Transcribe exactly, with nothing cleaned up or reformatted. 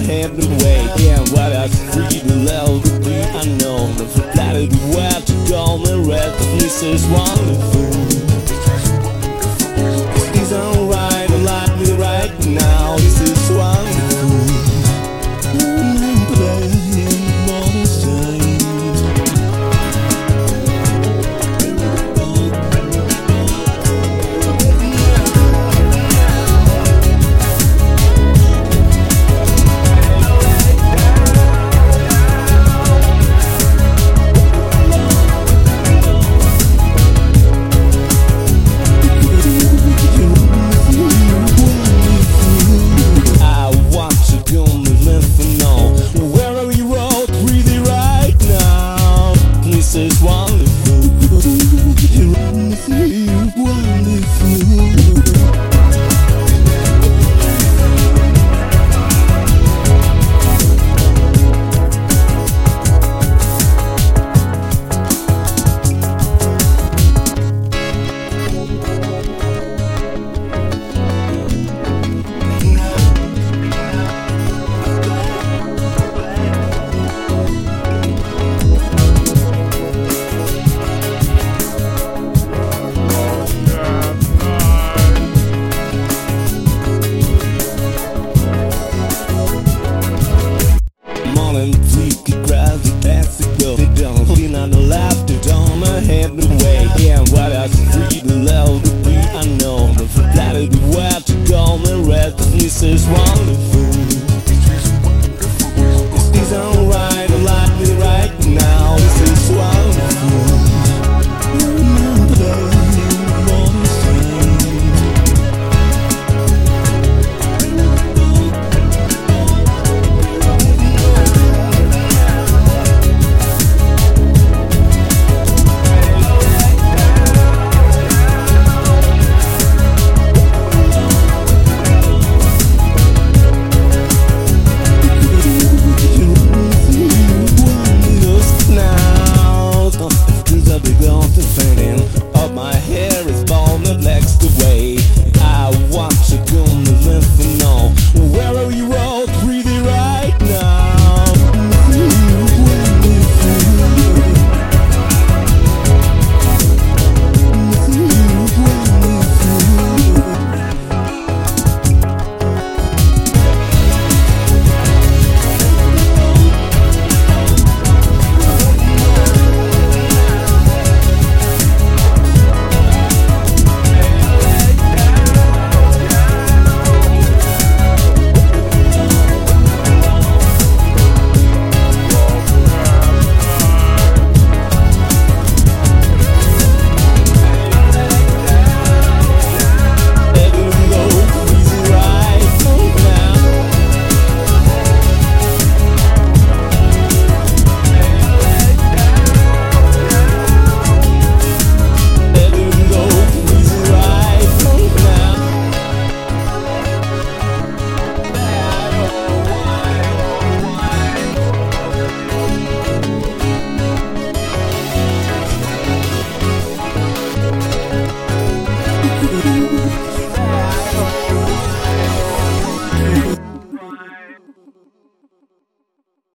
have to wait. Yeah, what I free to love to be unknown. The flattered where to go and rest. This is wonderful. It's alright, I like me right now. This is wonderful. This is wonderful. Wonderful. Yeah, what I free to love to be unknown. The flattered where to go and rest. This is wonderful. This is alright, I like me right now. This is wonderful.